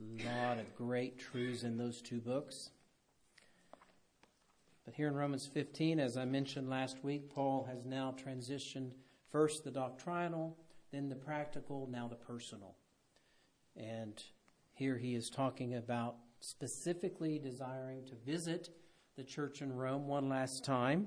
A lot of great truths in those two books. But here in Romans 15, as I mentioned last week, Paul has now transitioned first the doctrinal, then the practical, now the personal. And here he is talking about specifically desiring to visit the church in Rome one last time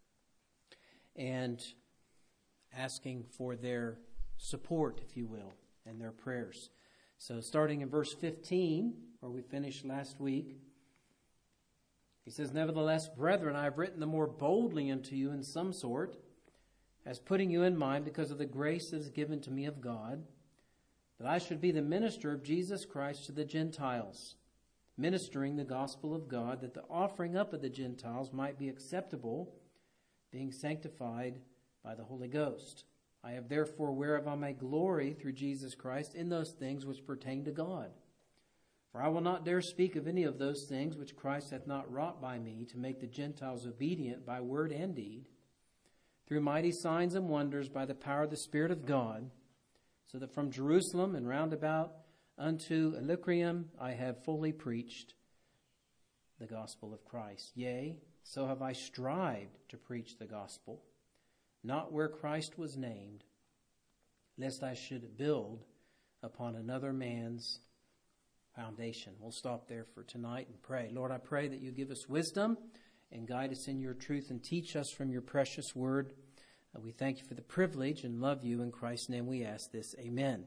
and asking for their support, if you will, and their prayers. So starting in verse 15, where we finished last week, he says, "Nevertheless, brethren, I have written the more boldly unto you in some sort, as putting you in mind because of the grace that is given to me of God, that I should be the minister of Jesus Christ to the Gentiles, ministering the gospel of God, that the offering up of the Gentiles might be acceptable, being sanctified by the Holy Ghost. I have therefore whereof I may glory through Jesus Christ in those things which pertain to God. For I will not dare speak of any of those things which Christ hath not wrought by me, to make the Gentiles obedient by word and deed, through mighty signs and wonders by the power of the Spirit of God, so that from Jerusalem and round about unto Illyricum I have fully preached the gospel of Christ. Yea, so have I strived to preach the gospel, not where Christ was named, lest I should build upon another man's foundation." We'll stop there for tonight and pray. Lord, I pray that you give us wisdom and guide us in your truth and teach us from your precious word. We thank you for the privilege and love you. In Christ's name we ask this. Amen.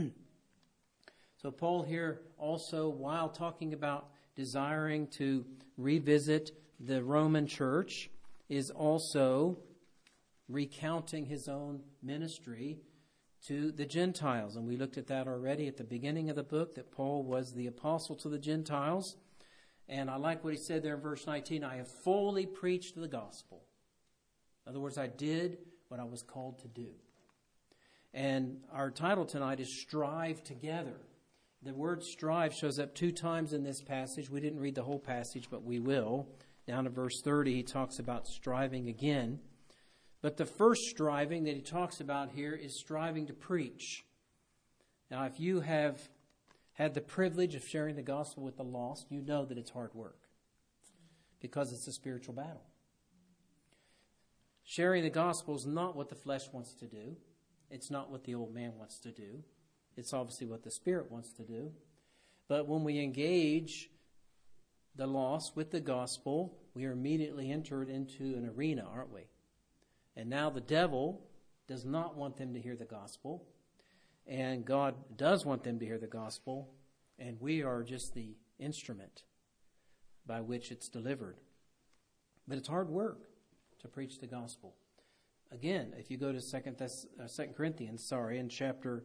So Paul here also, while talking about desiring to revisit the Roman church, is also recounting his own ministry to the Gentiles. And we looked at that already at the beginning of the book, that Paul was the apostle to the Gentiles. And I like what he said there in verse 19, "I have fully preached the gospel." In other words, I did what I was called to do. And our title tonight is Strive Together. The word strive shows up 2 times in this passage. We didn't read the whole passage, but we will. Down to verse 30, he talks about striving again. But the first striving that he talks about here is striving to preach. Now, if you have had the privilege of sharing the gospel with the lost, you know that it's hard work, because it's a spiritual battle. Sharing the gospel is not what the flesh wants to do. It's not what the old man wants to do. It's obviously what the Spirit wants to do. But when we engage the lost with the gospel, we are immediately entered into an arena, aren't we? And now the devil does not want them to hear the gospel, and God does want them to hear the gospel, and we are just the instrument by which it's delivered. But it's hard work to preach the gospel. Again, if you go to 2 Corinthians, in chapter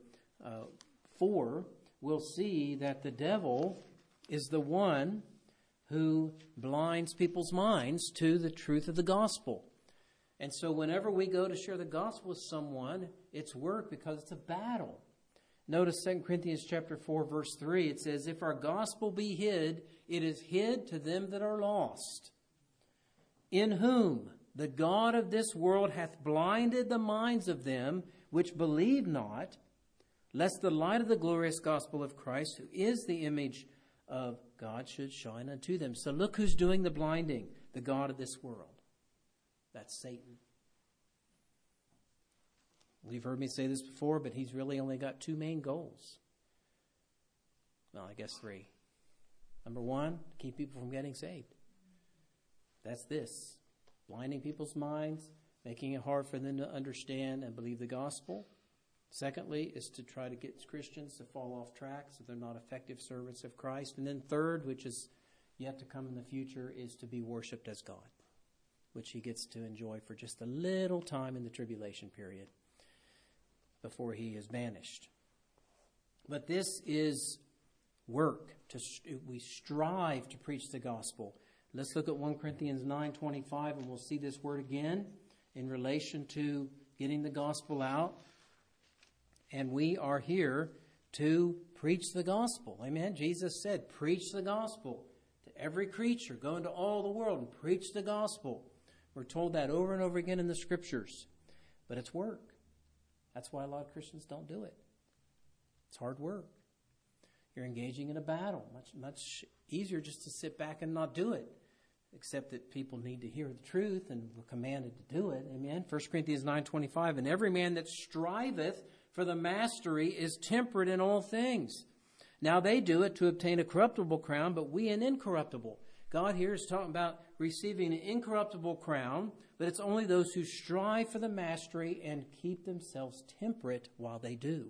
4, we'll see that the devil is the one who blinds people's minds to the truth of the gospel. And so whenever we go to share the gospel with someone, it's work, because it's a battle. Notice 2 Corinthians chapter 4, verse 3. It says, "If our gospel be hid, it is hid to them that are lost, in whom the God of this world hath blinded the minds of them which believe not, lest the light of the glorious gospel of Christ, who is the image of God, should shine unto them." So look who's doing the blinding, the God of this world. That's Satan. You've heard me say this before, but he's really only got 2 main goals. Well, I guess 3. Number 1, keep people from getting saved. That's this: blinding people's minds, making it hard for them to understand and believe the gospel. Secondly, is to try to get Christians to fall off track so they're not effective servants of Christ. And then third, which is yet to come in the future, is to be worshipped as God, which he gets to enjoy for just a little time in the tribulation period before he is banished. But this is work. We strive to preach the gospel. Let's look at 1 Corinthians 9:25, and we'll see this word again in relation to getting the gospel out. And we are here to preach the gospel. Amen. Jesus said, preach the gospel to every creature. Go into all the world and preach the gospel. We're told that over and over again in the scriptures. But it's work. That's why a lot of Christians don't do it. It's hard work. You're engaging in a battle. Much easier just to sit back and not do it, except that people need to hear the truth and we're commanded to do it. Amen. 1 Corinthians 9:25, and every man that striveth for the mastery is temperate in all things. Now they do it to obtain a corruptible crown, but we an incorruptible. God here is talking about receiving an incorruptible crown, but it's only those who strive for the mastery and keep themselves temperate while they do.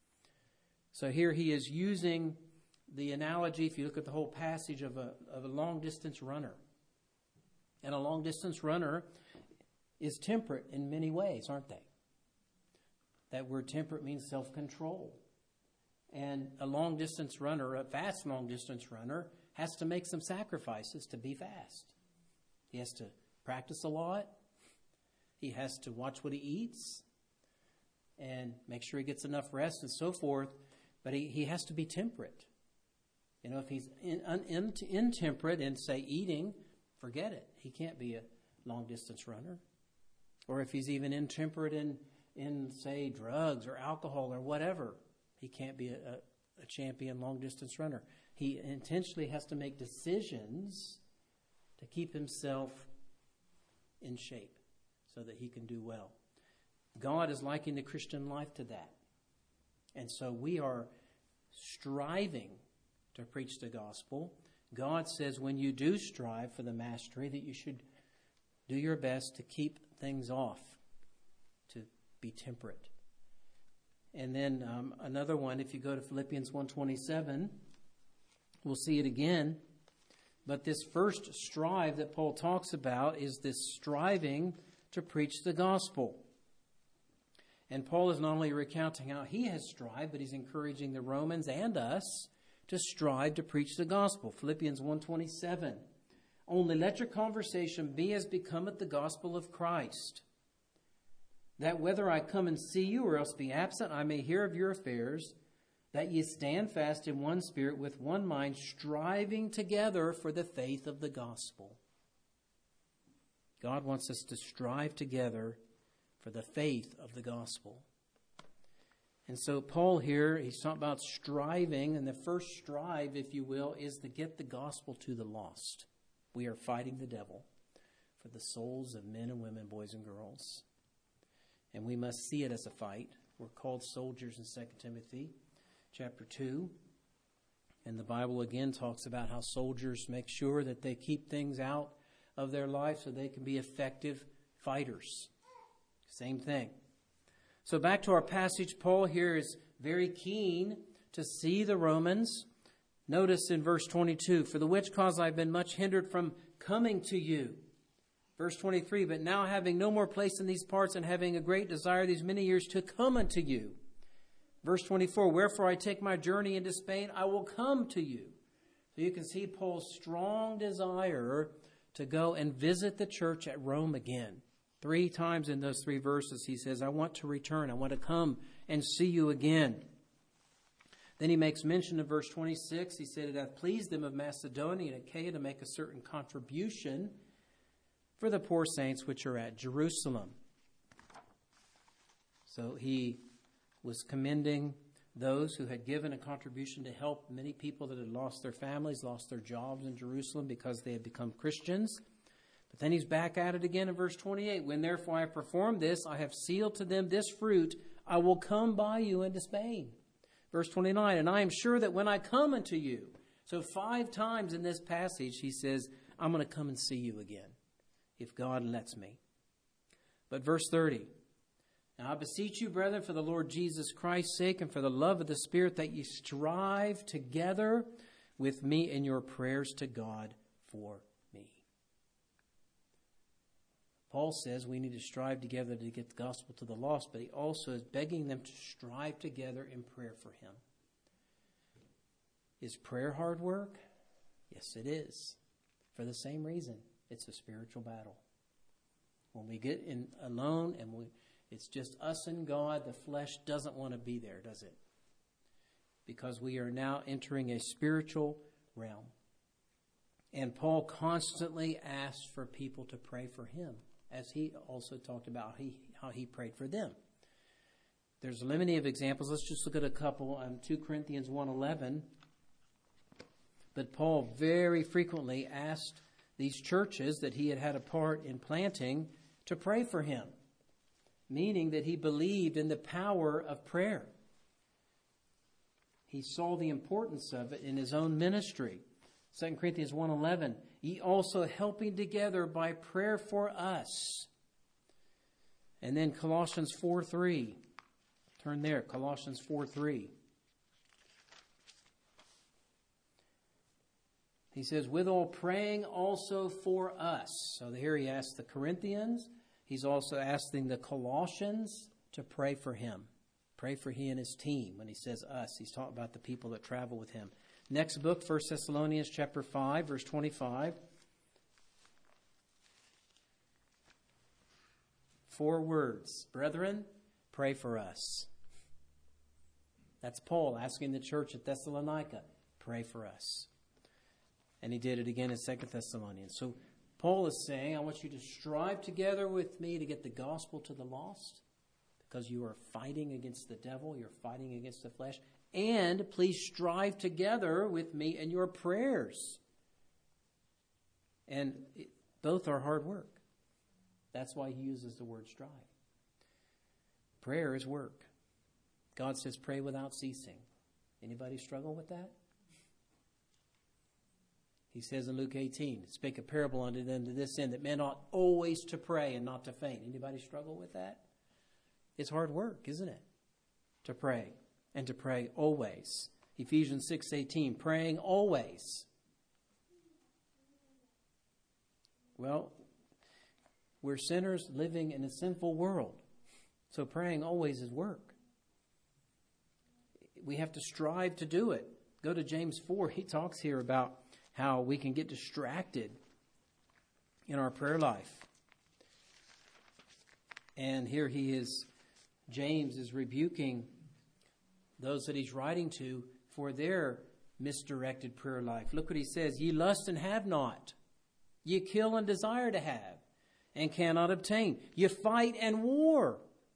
So here he is using the analogy, if you look at the whole passage, of a long-distance runner. And a long-distance runner is temperate in many ways, aren't they? That word temperate means self-control. And a long-distance runner, a fast long-distance runner, has to make some sacrifices to be fast. He has to practice a lot. He has to watch what he eats and make sure he gets enough rest and so forth. But he has to be temperate. You know, if he's intemperate in, say, eating, forget it. He can't be a long-distance runner. Or if he's even intemperate in, say, drugs or alcohol or whatever, he can't be a champion long-distance runner. He intentionally has to make decisions to keep himself in shape so that he can do well. God is likening the Christian life to that. And so we are striving to preach the gospel. God says when you do strive for the mastery that you should do your best to keep things off, to be temperate. And then another one, if you go to Philippians 1:27, we'll see it again. But this first strive that Paul talks about is this striving to preach the gospel. And Paul is not only recounting how he has strived, but he's encouraging the Romans and us to strive to preach the gospel. Philippians 1:27. Only let your conversation be as becometh the gospel of Christ, that whether I come and see you or else be absent, I may hear of your affairs, that ye stand fast in one spirit with one mind, striving together for the faith of the gospel. God wants us to strive together for the faith of the gospel. And so Paul here, he's talking about striving, and the first strive, if you will, is to get the gospel to the lost. We are fighting the devil for the souls of men and women, boys and girls. And we must see it as a fight. We're called soldiers in 2 Timothy chapter 2. And the Bible again talks about how soldiers make sure that they keep things out of their life so they can be effective fighters. Same thing. So back to our passage, Paul here is very keen to see the Romans. Notice in verse 22, for the which cause I've been much hindered from coming to you. Verse 23, but now having no more place in these parts and having a great desire these many years to come unto you. Verse 24, wherefore I take my journey into Spain, I will come to you. So you can see Paul's strong desire to go and visit the church at Rome again. 3 times in those 3 verses he says, I want to return. I want to come and see you again. Then he makes mention of verse 26. He said, it hath pleased them of Macedonia and Achaia to make a certain contribution for the poor saints which are at Jerusalem. So he was commending those who had given a contribution to help many people that had lost their families, lost their jobs in Jerusalem because they had become Christians. But then he's back at it again in verse 28. When therefore I have performed this, I have sealed to them this fruit, I will come by you into Spain. Verse 29, and I am sure that when I come unto you. So 5 times in this passage he says, I'm going to come and see you again, if God lets me. But verse 30, now I beseech you, brethren, for the Lord Jesus Christ's sake and for the love of the Spirit, that ye strive together with me in your prayers to God for me. Paul says we need to strive together to get the gospel to the lost, but he also is begging them to strive together in prayer for him. Is prayer hard work? Yes, it is. For the same reason, it's a spiritual battle. When we get in alone and it's just us and God, the flesh doesn't want to be there, does it? Because we are now entering a spiritual realm. And Paul constantly asks for people to pray for him, as he also talked about how he prayed for them. There's a litany of examples. Let's just look at a couple. 2 Corinthians 1:11. But Paul very frequently asked these churches that he had had a part in planting to pray for him, meaning that he believed in the power of prayer. He saw the importance of it in his own ministry. 2 Corinthians 1:11, ye also helping together by prayer for us. And then Colossians 4:3. Turn there, Colossians 4:3. He says, withal praying also for us. So here he asks the Corinthians. He's also asking the Colossians to pray for him. Pray for he and his team. When he says us, he's talking about the people that travel with him. Next book, 1 Thessalonians chapter 5, verse 25. 4 words. Brethren, pray for us. That's Paul asking the church at Thessalonica, pray for us. And he did it again in 2 Thessalonians. So Paul is saying, I want you to strive together with me to get the gospel to the lost, because you are fighting against the devil, you're fighting against the flesh. And please strive together with me in your prayers. And both are hard work. That's why he uses the word strive. Prayer is work. God says pray without ceasing. Anybody struggle with that? He says in Luke 18, spake a parable unto them to this end, that men ought always to pray and not to faint. Anybody struggle with that? It's hard work, isn't it? To pray, and to pray always. Ephesians 6:18, praying always. Well, we're sinners living in a sinful world, so praying always is work. We have to strive to do it. Go to James 4. He talks here about how we can get distracted in our prayer life. And here James is rebuking those that he's writing to for their misdirected prayer life. Look what he says. Ye lust and have not. Ye kill and desire to have, and cannot obtain. Ye fight and war.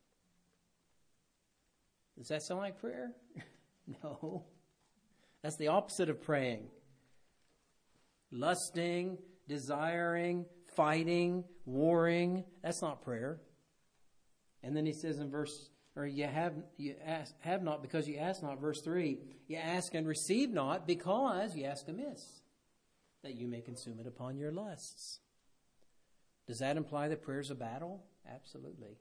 Does that sound like prayer? No. That's the opposite of praying. Lusting, desiring, fighting, warring. That's not prayer. And then he says in you have not because you ask not. Verse 3, you ask and receive not because you ask amiss, that you may consume it upon your lusts. Does that imply that prayer is a battle? Absolutely.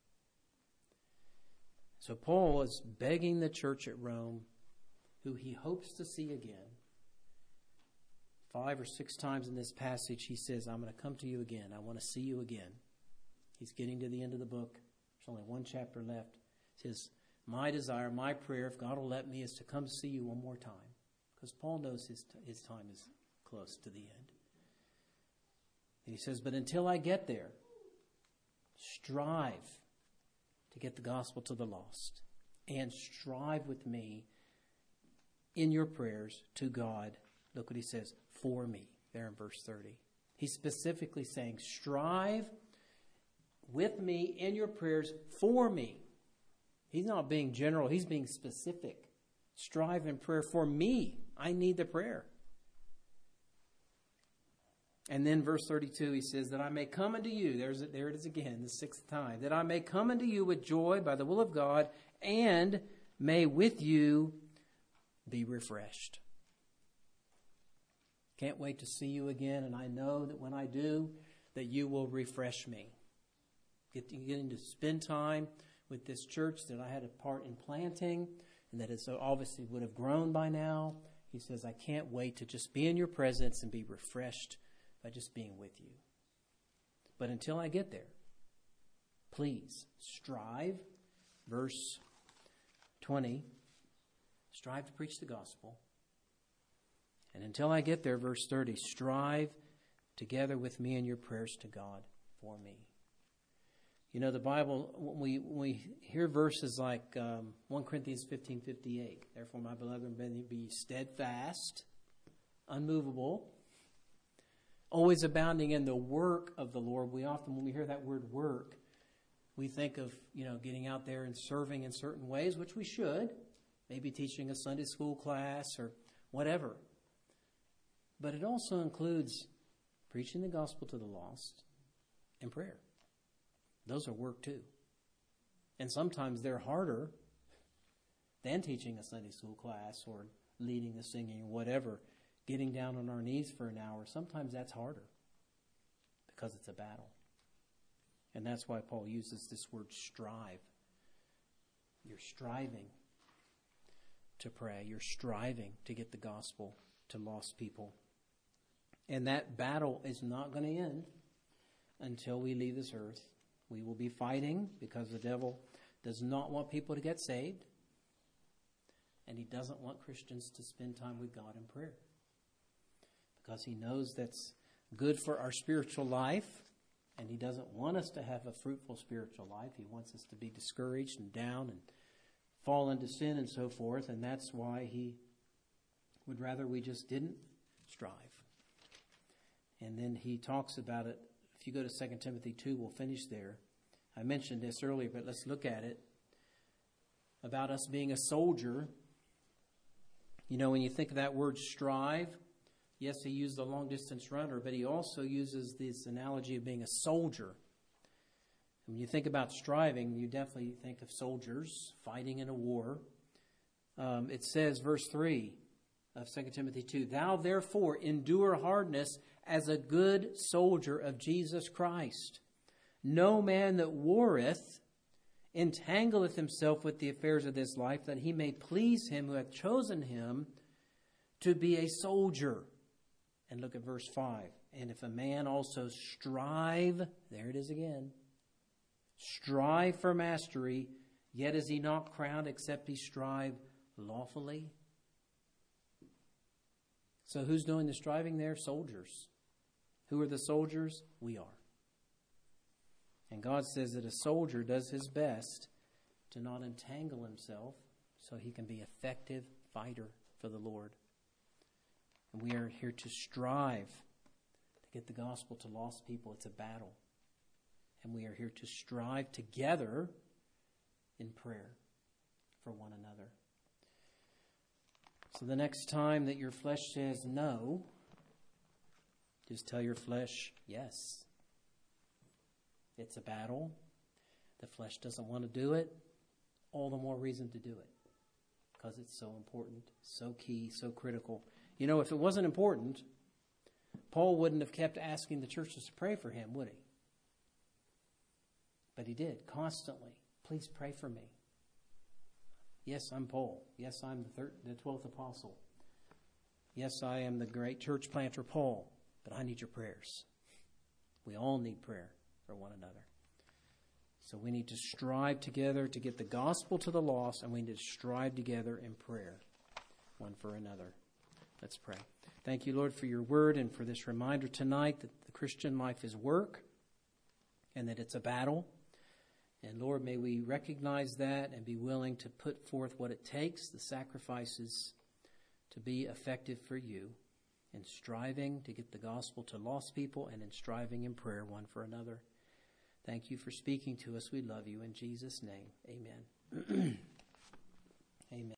So Paul is begging the church at Rome, who he hopes to see again. 5 or 6 times in this passage he says, I'm going to come to you again. I want to see you again. He's getting to the end of the book. There's only 1 chapter left. He says, my desire, my prayer, if God will let me, is to come see you one more time. Because Paul knows his time is close to the end. And he says, but until I get there, strive to get the gospel to the lost. And strive with me in your prayers to God. Look what he says, for me, there in verse 30. He's specifically saying, strive with me in your prayers for me. He's not being general, he's being specific. Strive in prayer for me. I need the prayer. And then verse 32, he says, that I may come unto you, there it is again, the 6th time, that I may come unto you with joy by the will of God, and may with you be refreshed. Can't wait to see you again, and I know that when I do, that you will refresh me. Getting to spend time with this church that I had a part in planting, and that it so obviously would have grown by now. He says, I can't wait to just be in your presence and be refreshed by just being with you. But until I get there, please strive. Verse 20, strive to preach the gospel. And until I get there, verse 30, strive together with me in your prayers to God for me. You know, the Bible, when we hear verses like 1 Corinthians 15:58, therefore, my beloved, be steadfast, unmovable, always abounding in the work of the Lord. We often, when we hear that word work, we think of, getting out there and serving in certain ways, which we should, maybe teaching a Sunday school class or whatever. But it also includes preaching the gospel to the lost and prayer. Those are work too. And sometimes they're harder than teaching a Sunday school class or leading the singing or whatever. Getting down on our knees for an hour, sometimes that's harder because it's a battle. And that's why Paul uses this word strive. You're striving to pray. You're striving to get the gospel to lost people. And that battle is not going to end until we leave this earth. We will be fighting because the devil does not want people to get saved. And he doesn't want Christians to spend time with God in prayer. Because he knows that's good for our spiritual life. And he doesn't want us to have a fruitful spiritual life. He wants us to be discouraged and down and fall into sin and so forth. And that's why he would rather we just didn't strive. And then he talks about it. If you go to 2 Timothy 2, we'll finish there. I mentioned this earlier, but let's look at it. About us being a soldier. You know, when you think of that word strive, yes, he used the long-distance runner, but he also uses this analogy of being a soldier. When you think about striving, you definitely think of soldiers fighting in a war. It says, verse 3 of 2 Timothy 2, "Thou therefore endure hardness as a good soldier of Jesus Christ. No man that warreth entangleth himself with the affairs of this life, that he may please him who hath chosen him to be a soldier." And look at verse 5. "And if a man also strive," there it is again, "strive for mastery, yet is he not crowned except he strive lawfully." So who's doing the striving there? Soldiers. Who are the soldiers? We are. And God says that a soldier does his best to not entangle himself so he can be an effective fighter for the Lord. And we are here to strive to get the gospel to lost people. It's a battle. And we are here to strive together in prayer for one another. So the next time that your flesh says no, just tell your flesh yes. It's a battle. The flesh doesn't want to do it. All the more reason to do it. Because it's so important, so key, so critical. You know, if it wasn't important, Paul wouldn't have kept asking the churches to pray for him, would he? But he did, constantly. Please pray for me. Yes, I'm Paul. Yes, I'm the 12th apostle. Yes, I am the great church planter Paul. But I need your prayers. We all need prayer for one another. So we need to strive together to get the gospel to the lost, and we need to strive together in prayer, one for another. Let's pray. Thank you, Lord, for your word and for this reminder tonight that the Christian life is work and that it's a battle. And Lord, may we recognize that and be willing to put forth what it takes, the sacrifices, to be effective for you in striving to get the gospel to lost people and in striving in prayer one for another. Thank you for speaking to us. We love you. In Jesus' name, amen. Amen.